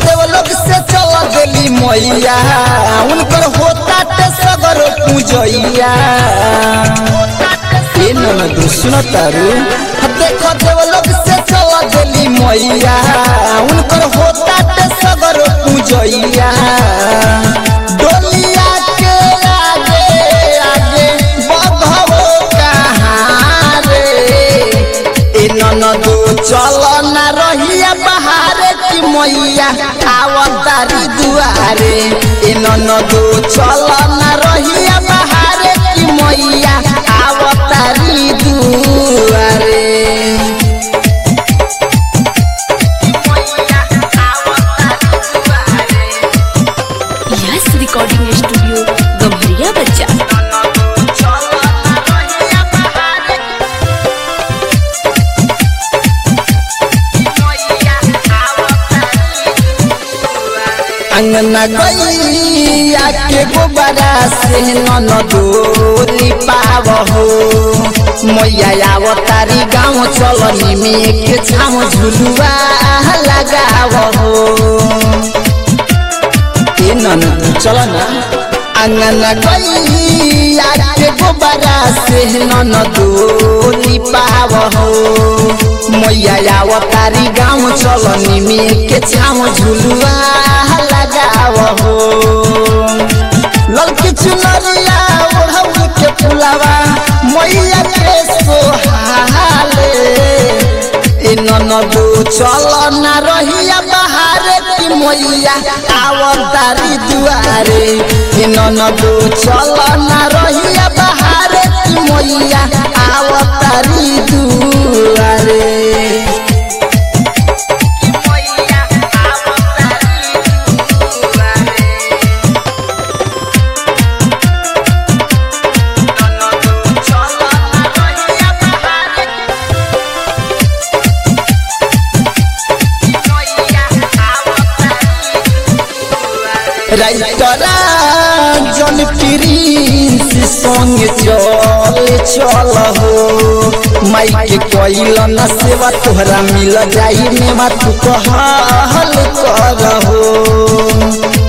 देव लोग से चल गेली मैया उनकर होता ते सगर पूजैया ए ननदू सुन तारू देख देव लोग से चल गेली मैया उनकर होता ते सगर पूजैया डोलिया के आगे आगे बधवो कहाँ रे ए ननदू चल ना रहिया बहारे की मैया आवतारी दुआरे ए ननदू चल ना रहिया बहारे की मैया आवतारी दुआरे यस रिकॉर्डिंग स्टूडियो गम्हरिया बच्चा। अंगना गैया के गोबरा से ननदू लिपाव हो मैया आवतारी गाँव चलनी में के छाम झुलुआ लगाव हो ए ननदू चल ना अंगना गैया के गोबरा से ननदू लिपाव हो मैया आवतारी गाँव चलनी में के छाम झुलुआ लगाव हो ललकी चुनरिया ओढ़ौल के फुलावा मैया के सोहाले ए ननदू चल ना रहिया बहारे की मैया आवतारी दुआरे ए ननदू चल ना रहिया बहारे की मैया आवतारी दुआरे राइटरा जन प्रिंस संग चल हो माइक कोइल न सेवा तोहरा मिल जाई मेवा तू कहल कर हो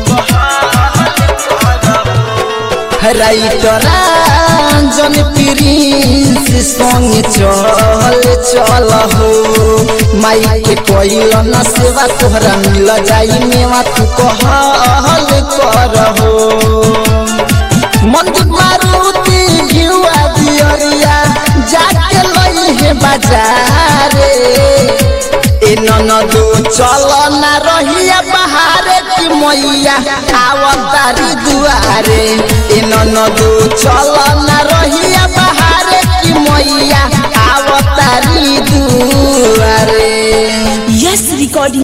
राइटरा जन प्रिंस संग चल हो माइक कोइल न सेवा तोहरा मिल जाई मेवा तू कहल कर हो मंदिर मारुति घिउआ दियरिया जाके लई हे बाजारे ए ननदू चल ना रहिया बहारे की मैया आवतारी दुआरे ए ननदू चल ना रहिया बहारे की मैया आवतारी दुआरे यस रिकॉर्डिंग